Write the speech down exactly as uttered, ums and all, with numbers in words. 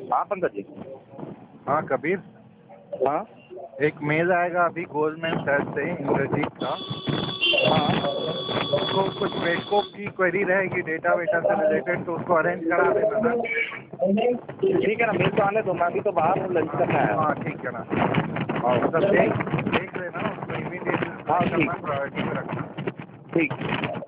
हाँ पंकज जी। हाँ कबीर, हाँ एक मेल आएगा अभी गोल्डमैन सैच से इंद्रजीत का। हाँ उसको कुछ वेटकोप की क्वेरी रहेगी डेटा वेटा से रिलेटेड, तो उसको अरेंज करा देना ना। ठीक है ना, मेल तो आने दो, मैं अभी तो बाहर हूँ, लंच करना है। हाँ ठीक है ना, हाँ मतलब देख देख लेना उसको, इमीडिएट हाँ करना, ठीक प्रायोरिटी में रखना। ठीक।